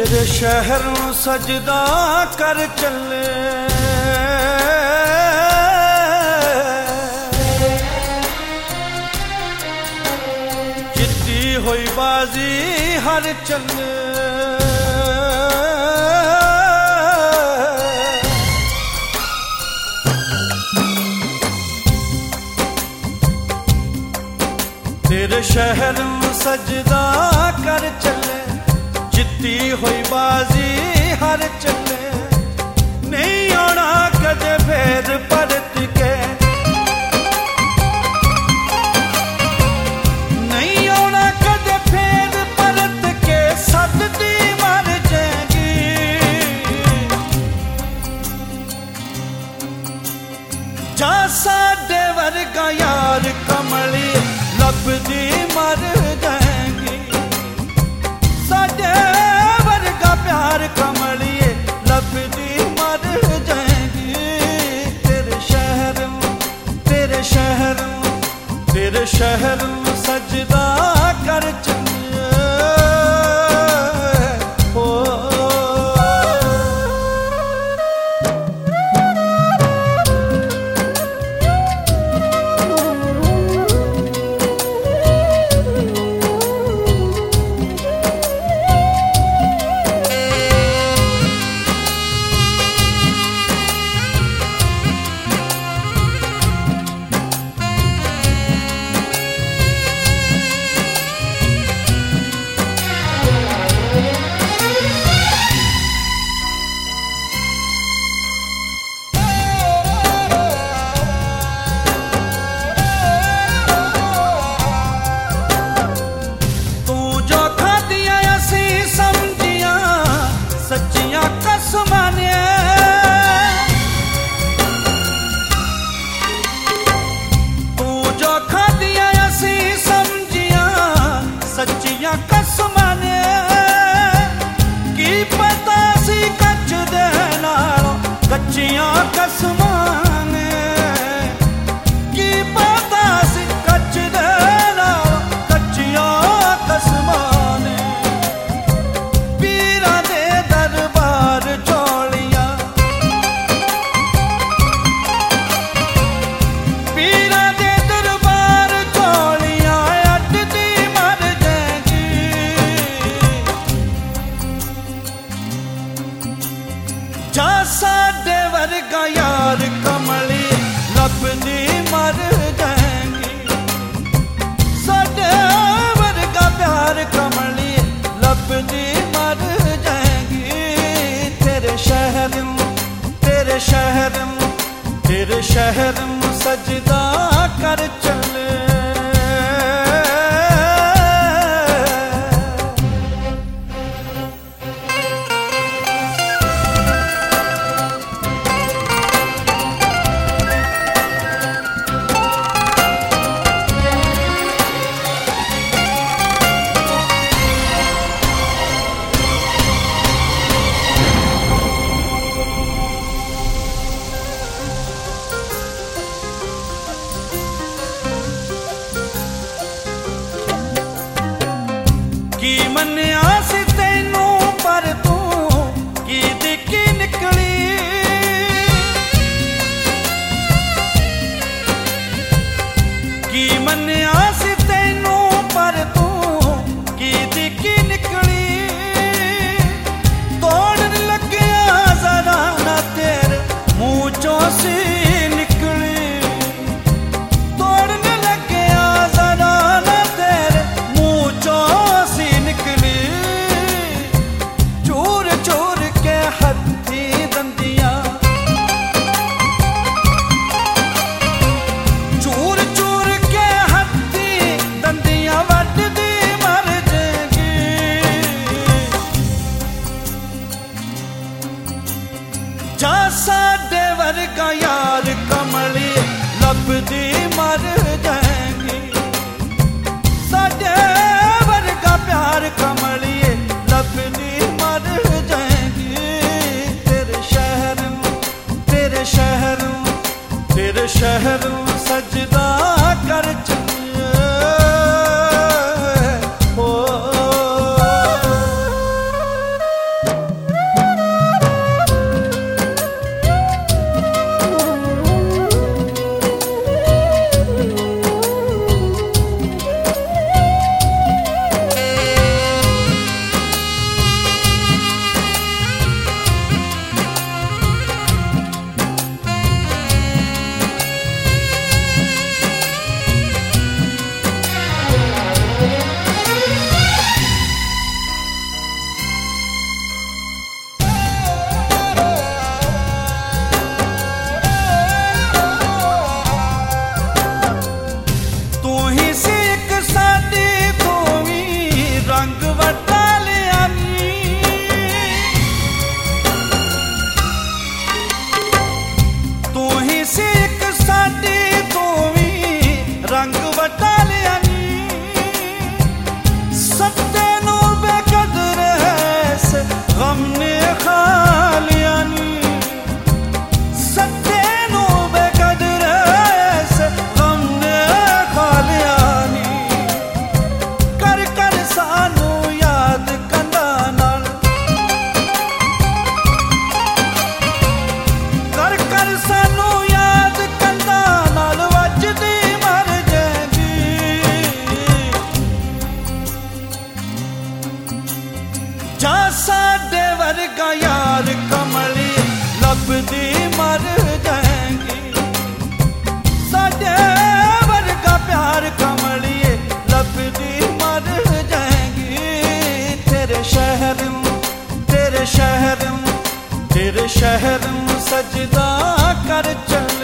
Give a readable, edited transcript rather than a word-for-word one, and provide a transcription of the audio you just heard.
तेरे शहर नूं सजदा कर चले, जिद्दी होई बाजी हर चले। तेरे शहर नूं सजदा कर चले, जिद्दी होई बाजी हर चले। नहीं आना कदे फेर परत के, नहीं आना कदे फेर परत के, सददी मर जाएगी। जा साडे वर्गा यार कमली लभदी मर जाएगी। साडे वर्गा प्यार कमलिए लभदी मर जाएगी। तेरे शहर तेरे शहर तेरे शहर सजदा कर चलिए। ओ कच्चियां कसमां ने की पता सी कच्च दे नाल कच्चियां कसमां ने। पीरां दे दरबार झोलियां, पीरां दे दरबार झोलियां अड्डदी मर जाएगी। जा साडे वर्गा यार कमली लभदी मर जाएगी। साडे वर्गा प्यार कमली लभदी मर जाएगी। तेरे शहर तेरे शहर तेरे शहर सजदा कर चले। की मन्निया सी तैनू पर तू की दिक्की निकली। की मन्निया सी तैनू पर तू की दिक्की निकली। तोड़न लग्या जरा ना तेरे मुंह चों सी निकली। तोड़न लग्या जरा ना तेरे मुंह चों चूर चूर के हथी दंदियां, चूर चूर के हथी दंदियां वड्डदी मर जाएगी। जा साडे वर्गा यार कमली लभदी मर जाएगी। साडे वर्गा प्यार कमलिए लभदी मर जाएगी। तेरे शहर तेरे शहर तेरे शहर सजदा कर चलिए। ओ शहर में सजदा कर चल